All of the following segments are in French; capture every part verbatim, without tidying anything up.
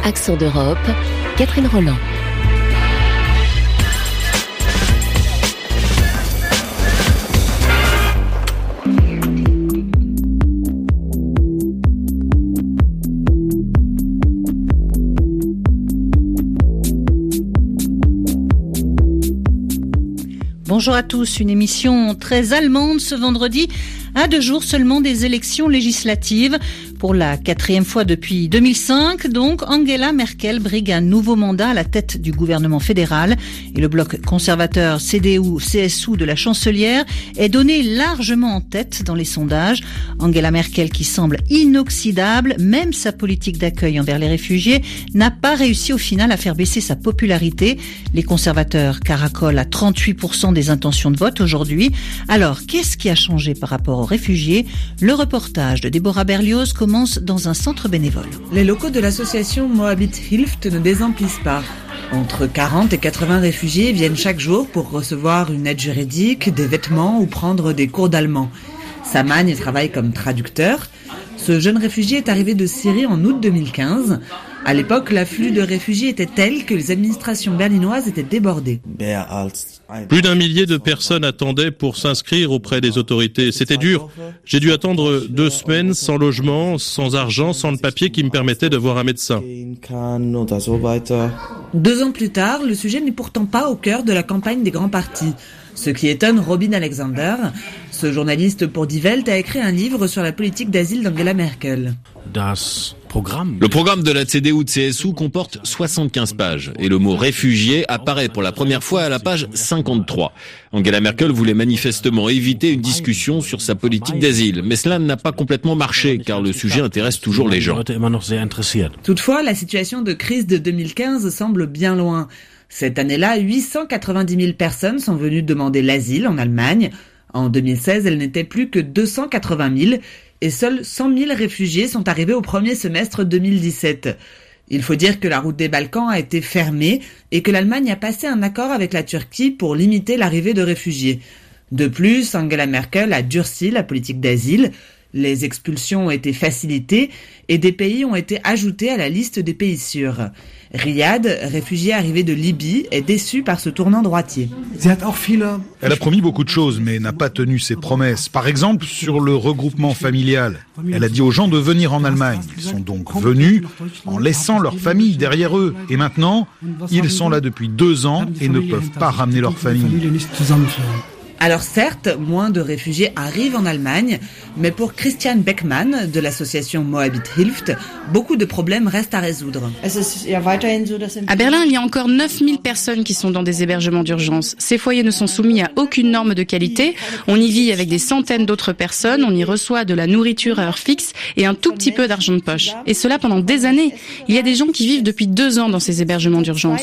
Accent d'Europe, Catherine Roland. Bonjour à tous, une émission très allemande ce vendredi, à deux jours seulement des élections législatives. Pour la quatrième fois depuis deux mille cinq, donc, Angela Merkel brigue un nouveau mandat à la tête du gouvernement fédéral et le bloc conservateur C D U C S U de la chancelière est donné largement en tête dans les sondages. Angela Merkel, qui semble inoxydable, même sa politique d'accueil envers les réfugiés, n'a pas réussi au final à faire baisser sa popularité. Les conservateurs caracolent à trente-huit pour cent des intentions de vote aujourd'hui. Alors, qu'est-ce qui a changé par rapport aux réfugiés? Le reportage de Déborah Berlioz commence dans un centre bénévole. Les locaux de l'association Moabit Hilft ne désemplissent pas. Entre quarante et quatre-vingts réfugiés viennent chaque jour pour recevoir une aide juridique, des vêtements ou prendre des cours d'allemand. Samagne travaille comme traducteur. Ce jeune réfugié est arrivé de Syrie en août deux mille quinze. À l'époque, l'afflux de réfugiés était tel que les administrations berlinoises étaient débordées. Plus d'un millier de personnes attendaient pour s'inscrire auprès des autorités. C'était dur. J'ai dû attendre deux semaines sans logement, sans argent, sans le papier qui me permettait de voir un médecin. Deux ans plus tard, le sujet n'est pourtant pas au cœur de la campagne des grands partis. Ce qui étonne Robin Alexander. Ce journaliste pour Die Welt a écrit un livre sur la politique d'asile d'Angela Merkel. Le programme de la C D U C S U comporte soixante-quinze pages et le mot réfugié apparaît pour la première fois à la page cinquante-trois. Angela Merkel voulait manifestement éviter une discussion sur sa politique d'asile, mais cela n'a pas complètement marché car le sujet intéresse toujours les gens. Toutefois, la situation de crise de deux mille quinze semble bien loin. Cette année-là, huit cent quatre-vingt-dix mille personnes sont venues demander l'asile en Allemagne. En deux mille seize, elles n'étaient plus que deux cent quatre-vingt mille et seuls cent mille réfugiés sont arrivés au premier semestre deux mille dix-sept. Il faut dire que la route des Balkans a été fermée et que l'Allemagne a passé un accord avec la Turquie pour limiter l'arrivée de réfugiés. De plus, Angela Merkel a durci la politique d'asile. Les expulsions ont été facilitées et des pays ont été ajoutés à la liste des pays sûrs. Riyad, réfugié arrivé de Libye, est déçu par ce tournant droitier. Elle a promis beaucoup de choses, mais n'a pas tenu ses promesses. Par exemple, sur le regroupement familial. Elle a dit aux gens de venir en Allemagne. Ils sont donc venus en laissant leur famille derrière eux. Et maintenant, ils sont là depuis deux ans et ne peuvent pas ramener leur famille. Alors certes, moins de réfugiés arrivent en Allemagne, mais pour Christian Beckmann de l'association Moabit Hilft, beaucoup de problèmes restent à résoudre. À Berlin, il y a encore neuf mille personnes qui sont dans des hébergements d'urgence. Ces foyers ne sont soumis à aucune norme de qualité. On y vit avec des centaines d'autres personnes, on y reçoit de la nourriture à heure fixe et un tout petit peu d'argent de poche. Et cela pendant des années. Il y a des gens qui vivent depuis deux ans dans ces hébergements d'urgence.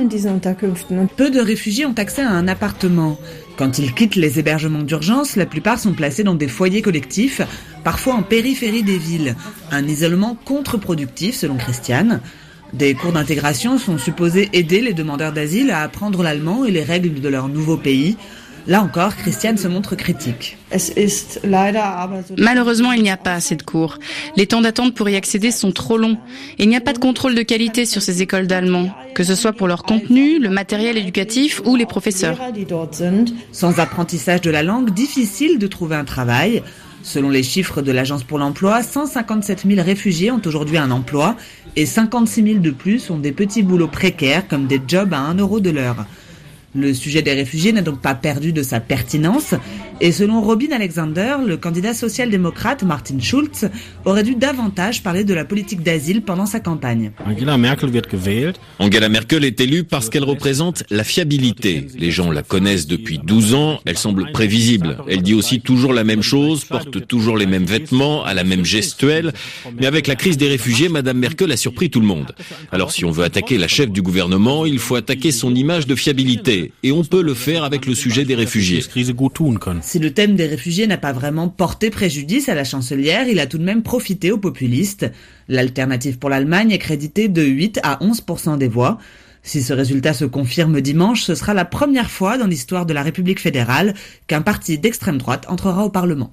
Peu de réfugiés ont accès à un appartement. Quand ils quittent les hébergements d'urgence, la plupart sont placés dans des foyers collectifs, parfois en périphérie des villes. Un isolement contre-productif, selon Christiane. Des cours d'intégration sont supposés aider les demandeurs d'asile à apprendre l'allemand et les règles de leur nouveau pays. Là encore, Christiane se montre critique. Malheureusement, il n'y a pas assez de cours. Les temps d'attente pour y accéder sont trop longs. Et il n'y a pas de contrôle de qualité sur ces écoles d'allemand, que ce soit pour leur contenu, le matériel éducatif ou les professeurs. Sans apprentissage de la langue, difficile de trouver un travail. Selon les chiffres de l'Agence pour l'emploi, cent cinquante-sept mille réfugiés ont aujourd'hui un emploi et cinquante-six mille de plus ont des petits boulots précaires comme des jobs à un euro de l'heure. Le sujet des réfugiés n'a donc pas perdu de sa pertinence et selon Robin Alexander, le candidat social-démocrate Martin Schulz aurait dû davantage parler de la politique d'asile pendant sa campagne. Angela Merkel wird gewählt. Angela Merkel est élue parce qu'elle représente la fiabilité. Les gens la connaissent depuis douze ans, elle semble prévisible. Elle dit aussi toujours la même chose, porte toujours les mêmes vêtements, a la même gestuelle. Mais avec la crise des réfugiés, Madame Merkel a surpris tout le monde. Alors si on veut attaquer la chef du gouvernement, il faut attaquer son image de fiabilité. Et on peut le faire avec le sujet des réfugiés. Si le thème des réfugiés n'a pas vraiment porté préjudice à la chancelière, il a tout de même profité aux populistes. L'alternative pour l'Allemagne est créditée de huit à onze pour cent des voix. Si ce résultat se confirme dimanche, ce sera la première fois dans l'histoire de la République fédérale qu'un parti d'extrême droite entrera au Parlement.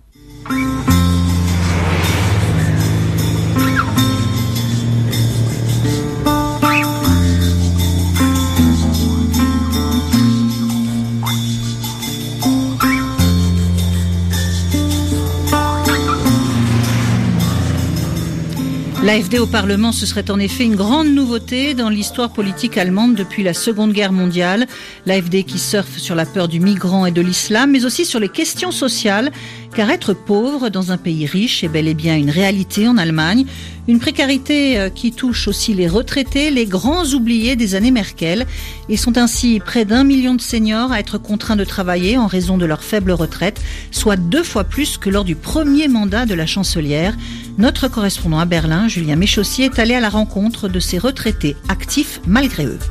L'A F D au Parlement, ce serait en effet une grande nouveauté dans l'histoire politique allemande depuis la Seconde Guerre mondiale. L'A F D qui surfe sur la peur du migrant et de l'islam, mais aussi sur les questions sociales, car être pauvre dans un pays riche est bel et bien une réalité en Allemagne. Une précarité qui touche aussi les retraités, les grands oubliés des années Merkel. Ils sont ainsi près d'un million de seniors à être contraints de travailler en raison de leur faible retraite, soit deux fois plus que lors du premier mandat de la chancelière. Notre correspondant à Berlin, Julien Méchaussier, est allé à la rencontre de ces retraités actifs malgré eux.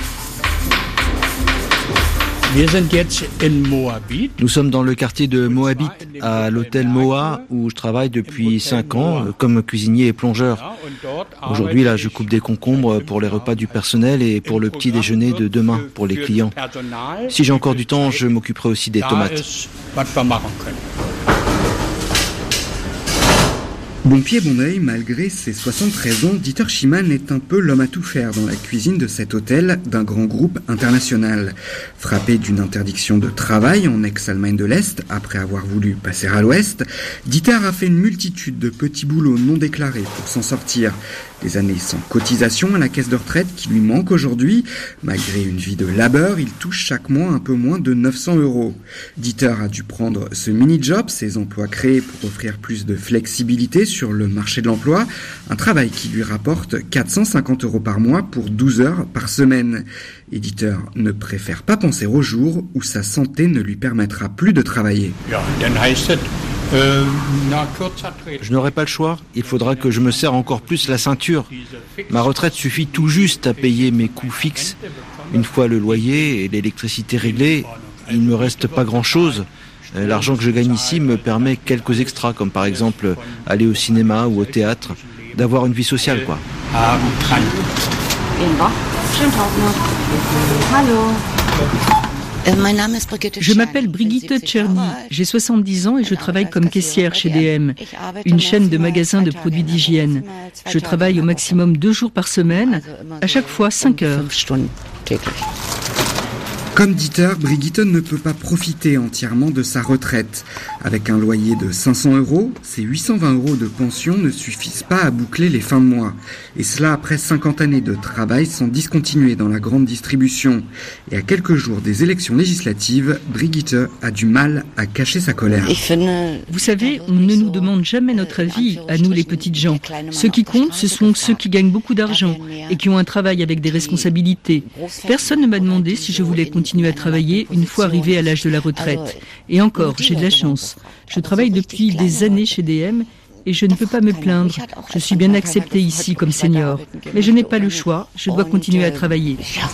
Nous sommes dans le quartier de Moabit, à l'hôtel Moa, où je travaille depuis cinq ans comme cuisinier et plongeur. Aujourd'hui, là, je coupe des concombres pour les repas du personnel et pour le petit déjeuner de demain pour les clients. Si j'ai encore du temps, je m'occuperai aussi des tomates. Bon pied, bon oeil, malgré ses soixante-treize ans, Dieter Schimann est un peu l'homme à tout faire dans la cuisine de cet hôtel d'un grand groupe international. Frappé d'une interdiction de travail en ex-Allemagne de l'Est, après avoir voulu passer à l'Ouest, Dieter a fait une multitude de petits boulots non déclarés pour s'en sortir. Des années sans cotisation à la caisse de retraite qui lui manque aujourd'hui. Malgré une vie de labeur, il touche chaque mois un peu moins de neuf cents euros. Dieter a dû prendre ce mini-job, ces emplois créés pour offrir plus de flexibilité sur le marché de l'emploi, un travail qui lui rapporte quatre cent cinquante euros par mois pour douze heures par semaine. Et Dieter ne préfère pas penser au jour où sa santé ne lui permettra plus de travailler. Je n'aurai pas le choix, il faudra que je me serre encore plus la ceinture. Ma retraite suffit tout juste à payer mes coûts fixes. Une fois le loyer et l'électricité réglés, il ne me reste pas grand-chose. L'argent que je gagne ici me permet quelques extras, comme par exemple aller au cinéma ou au théâtre, d'avoir une vie sociale, quoi. Je m'appelle Brigitte Czerny, j'ai soixante-dix ans et je travaille comme caissière chez D M, une chaîne de magasins de produits d'hygiène. Je travaille au maximum deux jours par semaine, à chaque fois cinq heures. Comme Dieter, Brigitte ne peut pas profiter entièrement de sa retraite. Avec un loyer de cinq cents euros, ses huit cent vingt euros de pension ne suffisent pas à boucler les fins de mois. Et cela après cinquante années de travail sans discontinuer dans la grande distribution. Et à quelques jours des élections législatives, Brigitte a du mal à cacher sa colère. Vous savez, on ne nous demande jamais notre avis, à nous les petites gens. Ceux qui comptent, ce sont ceux qui gagnent beaucoup d'argent et qui ont un travail avec des responsabilités. Personne ne m'a demandé si je voulais continuer à travailler une fois arrivé à l'âge de la retraite. Et encore, j'ai de la chance. Je travaille depuis des années chez D M et je ne peux pas me plaindre. Je suis bien acceptée ici comme senior. Mais je n'ai pas le choix, je dois continuer à travailler.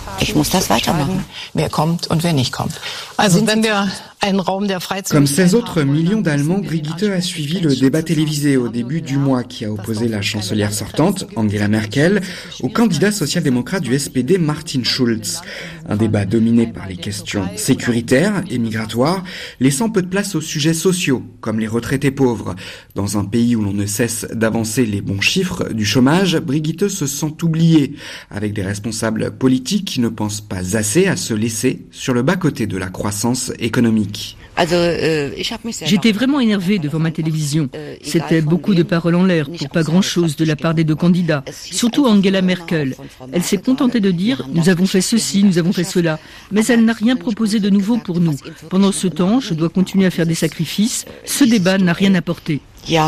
Comme seize autres millions d'Allemands, Brigitte a suivi le débat télévisé au début du mois qui a opposé la chancelière sortante, Angela Merkel, au candidat social-démocrate du S P D, Martin Schulz. Un débat dominé par les questions sécuritaires et migratoires, laissant peu de place aux sujets sociaux, comme les retraités pauvres. Dans un pays où l'on ne cesse d'avancer les bons chiffres du chômage, Brigitte se sent oubliée, avec des responsables politiques qui ne pensent pas assez à se laisser sur le bas-côté de la croissance économique. J'étais vraiment énervée devant ma télévision. C'était beaucoup de paroles en l'air pour pas grand-chose de la part des deux candidats. Surtout Angela Merkel. Elle s'est contentée de dire « nous avons fait ceci, nous avons fait cela ». Mais elle n'a rien proposé de nouveau pour nous. Pendant ce temps, je dois continuer à faire des sacrifices. Ce débat n'a rien apporté.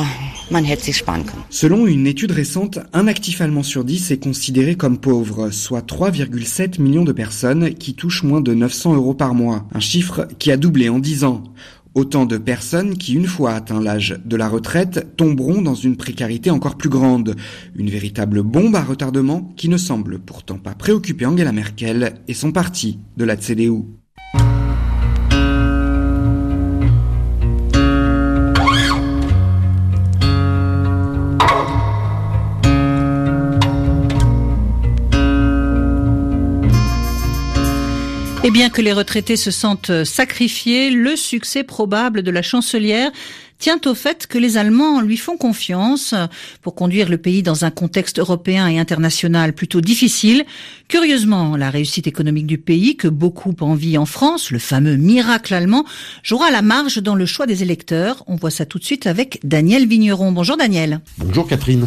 Selon une étude récente, un actif allemand sur dix est considéré comme pauvre, soit trois virgule sept millions de personnes qui touchent moins de neuf cents euros par mois. Un chiffre qui a doublé en dix ans. Autant de personnes qui, une fois atteint l'âge de la retraite, tomberont dans une précarité encore plus grande. Une véritable bombe à retardement qui ne semble pourtant pas préoccuper Angela Merkel et son parti de la C D U. Et bien que les retraités se sentent sacrifiés, le succès probable de la chancelière tient au fait que les Allemands lui font confiance pour conduire le pays dans un contexte européen et international plutôt difficile. Curieusement, la réussite économique du pays, que beaucoup envient en France, le fameux miracle allemand, jouera la marge dans le choix des électeurs. On voit ça tout de suite avec Daniel Vigneron. Bonjour Daniel. Bonjour Catherine.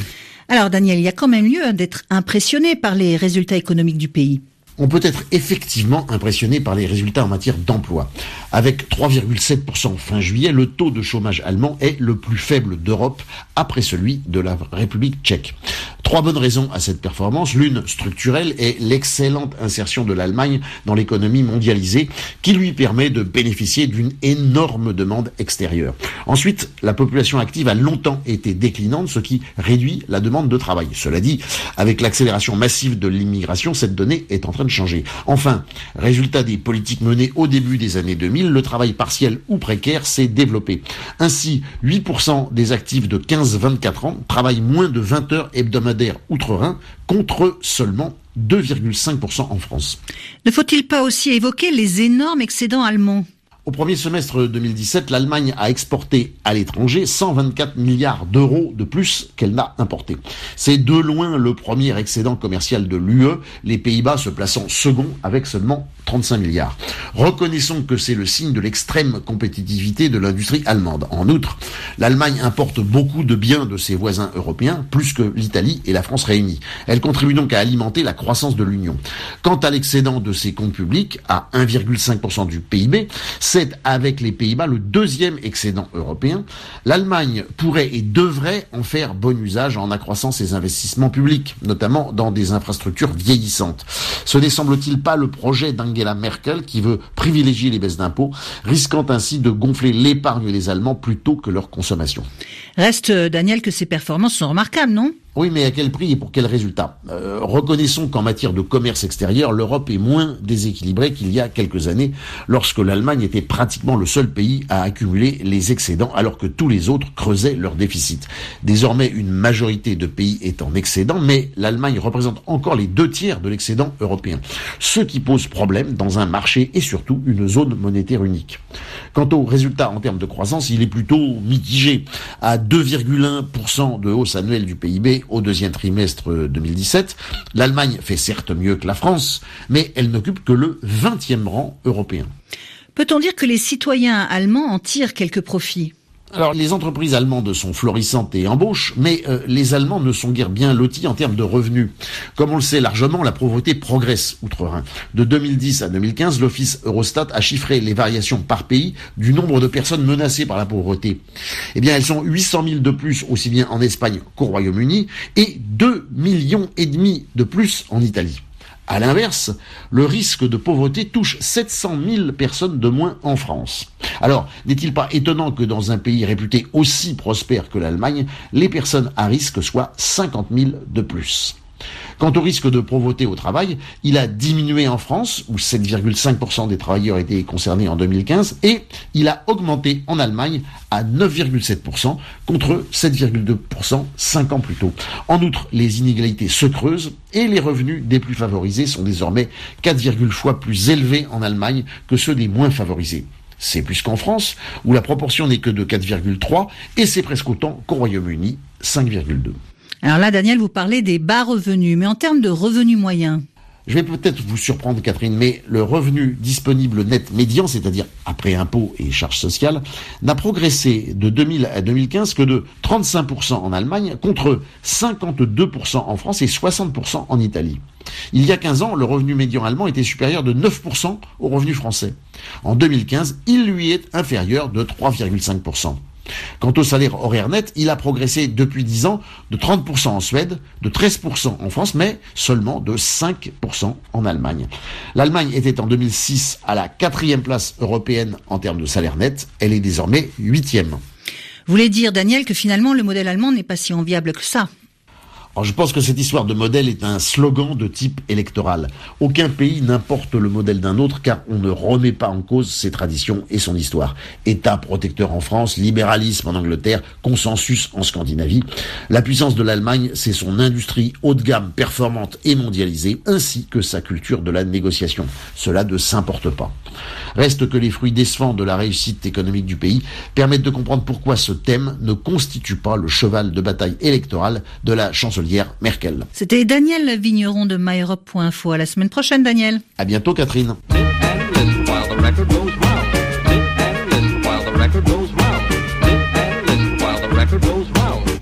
Alors Daniel, il y a quand même lieu d'être impressionné par les résultats économiques du pays. On peut être effectivement impressionné par les résultats en matière d'emploi. Avec trois virgule sept pour cent fin juillet, le taux de chômage allemand est le plus faible d'Europe après celui de la République tchèque. Trois bonnes raisons à cette performance. L'une structurelle est l'excellente insertion de l'Allemagne dans l'économie mondialisée qui lui permet de bénéficier d'une énorme demande extérieure. Ensuite, la population active a longtemps été déclinante, ce qui réduit la demande de travail. Cela dit, avec l'accélération massive de l'immigration, cette donnée est en train de changer. Enfin, résultat des politiques menées au début des années deux mille, le travail partiel ou précaire s'est développé. Ainsi, huit pour cent des actifs de quinze à vingt-quatre ans travaillent moins de vingt heures hebdomadaires outre-Rhin, contre seulement deux virgule cinq pour cent en France. Ne faut-il pas aussi évoquer les énormes excédents allemands ? Au premier semestre deux mille dix-sept, l'Allemagne a exporté à l'étranger cent vingt-quatre milliards d'euros de plus qu'elle n'a importé. C'est de loin le premier excédent commercial de l'U E, les Pays-Bas se plaçant second avec seulement trente-cinq milliards. Reconnaissons que c'est le signe de l'extrême compétitivité de l'industrie allemande. En outre, l'Allemagne importe beaucoup de biens de ses voisins européens, plus que l'Italie et la France réunies. Elle contribue donc à alimenter la croissance de l'Union. Quant à l'excédent de ses comptes publics, à un virgule cinq pour cent du P I B, c'est avec les Pays-Bas le deuxième excédent européen. L'Allemagne pourrait et devrait en faire bon usage en accroissant ses investissements publics, notamment dans des infrastructures vieillissantes. Ce n'est semble-t-il pas le projet d'Angela Merkel qui veut privilégier les baisses d'impôts, risquant ainsi de gonfler l'épargne des Allemands plutôt que leur consommation. Reste, Daniel, que ces performances sont remarquables, non ? Oui, mais à quel prix et pour quel résultat ? euh, Reconnaissons qu'en matière de commerce extérieur, l'Europe est moins déséquilibrée qu'il y a quelques années, lorsque l'Allemagne était pratiquement le seul pays à accumuler les excédents, alors que tous les autres creusaient leur déficit. Désormais, une majorité de pays est en excédent, mais l'Allemagne représente encore les deux tiers de l'excédent européen, ce qui pose problème dans un marché et surtout une zone monétaire unique. Quant aux résultats en termes de croissance, il est plutôt mitigé. À deux virgule un pour cent de hausse annuelle du P I B au deuxième trimestre deux mille dix-sept, l'Allemagne fait certes mieux que la France, mais elle n'occupe que le vingtième rang européen. Peut-on dire que les citoyens allemands en tirent quelques profits ? Alors, les entreprises allemandes sont florissantes et embauchent, mais euh, les Allemands ne sont guère bien lotis en termes de revenus. Comme on le sait largement, la pauvreté progresse outre-Rhin. De deux mille dix à deux mille quinze, l'office Eurostat a chiffré les variations par pays du nombre de personnes menacées par la pauvreté. Eh bien, elles sont huit cent mille de plus aussi bien en Espagne qu'au Royaume-Uni et deux millions et demi de plus en Italie. À l'inverse, le risque de pauvreté touche sept cent mille personnes de moins en France. Alors, n'est-il pas étonnant que dans un pays réputé aussi prospère que l'Allemagne, les personnes à risque soient cinquante mille de plus ? Quant au risque de pauvreté au travail, il a diminué en France, où sept virgule cinq pour cent des travailleurs étaient concernés en deux mille quinze, et il a augmenté en Allemagne à neuf virgule sept pour cent contre sept virgule deux pour cent cinq ans plus tôt. En outre, les inégalités se creusent et les revenus des plus favorisés sont désormais quatre virgule cinq fois plus élevés en Allemagne que ceux des moins favorisés. C'est plus qu'en France, où la proportion n'est que de quatre virgule trois, et c'est presque autant qu'au Royaume-Uni, cinq virgule deux. Alors là, Daniel, vous parlez des bas revenus, mais en termes de revenus moyens ? Je vais peut-être vous surprendre, Catherine, mais le revenu disponible net médian, c'est-à-dire après impôts et charges sociales, n'a progressé de deux mille à deux mille quinze que de trente-cinq pour cent en Allemagne, contre cinquante-deux pour cent en France et soixante pour cent en Italie. Il y a quinze ans, le revenu médian allemand était supérieur de neuf pour cent au revenu français. En deux mille quinze, il lui est inférieur de trois virgule cinq pour cent. Quant au salaire horaire net, il a progressé depuis dix ans de trente pour cent en Suède, de treize pour cent en France, mais seulement de cinq pour cent en Allemagne. L'Allemagne était en deux mille six à la quatrième place européenne en termes de salaire net, elle est désormais huitième. Vous voulez dire, Daniel, que finalement le modèle allemand n'est pas si enviable que ça ? Alors je pense que cette histoire de modèle est un slogan de type électoral. Aucun pays n'importe le modèle d'un autre car on ne remet pas en cause ses traditions et son histoire. État protecteur en France, libéralisme en Angleterre, consensus en Scandinavie. La puissance de l'Allemagne, c'est son industrie haut de gamme, performante et mondialisée, ainsi que sa culture de la négociation. Cela ne s'importe pas. Reste que les fruits décevants de la réussite économique du pays permettent de comprendre pourquoi ce thème ne constitue pas le cheval de bataille électoral de la chancelière Merkel. C'était Daniel Vigneron de myeurope point info. À la semaine prochaine, Daniel. À bientôt, Catherine.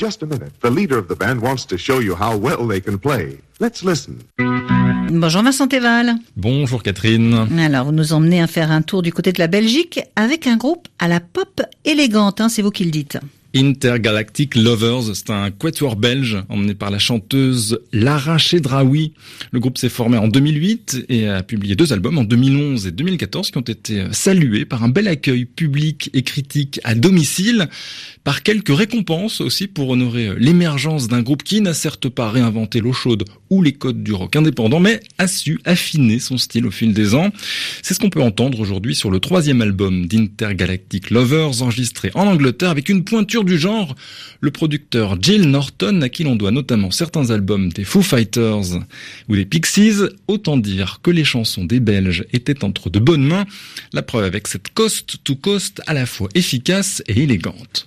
just a minute. The leader of the band wants to show you how well they can play. Let's listen. Bonjour Vincent Théval. Bonjour Catherine. Alors, vous nous emmenez à faire un tour du côté de la Belgique avec un groupe à la pop élégante, hein, c'est vous qui le dites. Intergalactic Lovers, c'est un quatuor belge emmené par la chanteuse Lara Chedraoui. Le groupe s'est formé en deux mille huit et a publié deux albums en deux mille onze et deux mille quatorze qui ont été salués par un bel accueil public et critique à domicile, par quelques récompenses aussi pour honorer l'émergence d'un groupe qui n'a certes pas réinventé l'eau chaude ou les codes du rock indépendant, mais a su affiner son style au fil des ans. C'est ce qu'on peut entendre aujourd'hui sur le troisième album d'Intergalactic Lovers, enregistré en Angleterre avec une pointure du genre, le producteur Jill Norton, à qui l'on doit notamment certains albums des Foo Fighters ou des Pixies. Autant dire que les chansons des Belges étaient entre de bonnes mains, la preuve avec cette coast to coast à la fois efficace et élégante.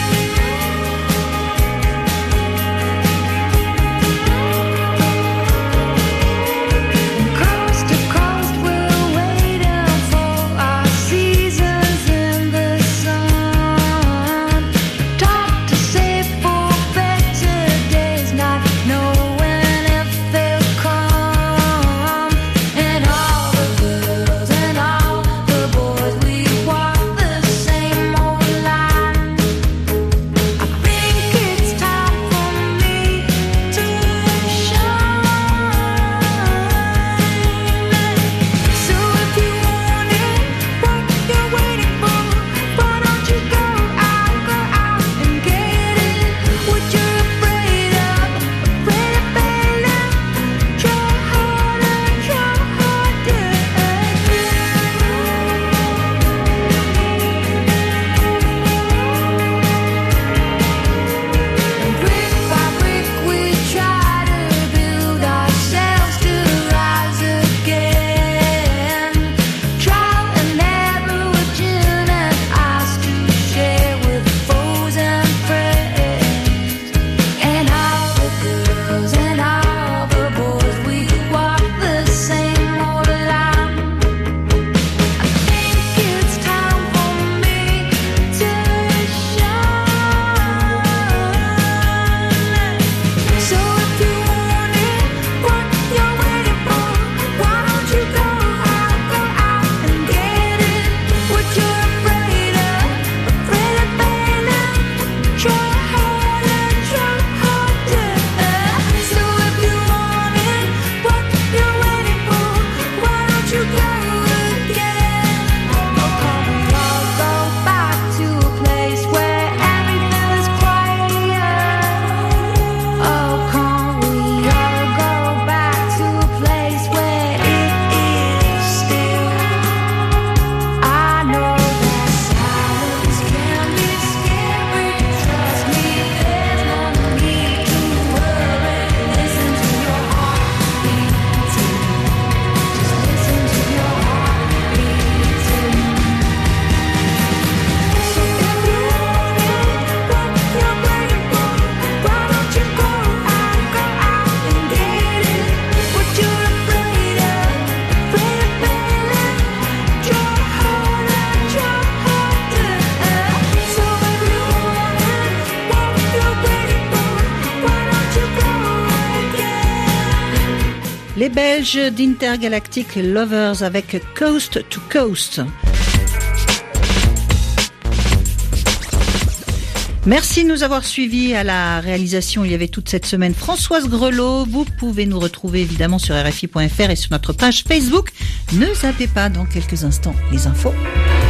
Les Belges d'Intergalactic Lovers avec Coast to Coast. Merci de nous avoir suivis. À la réalisation, il y avait toute cette semaine Françoise Grelot. Vous pouvez nous retrouver évidemment sur R F I point F R et sur notre page Facebook. Ne zappez pas dans quelques instants les infos.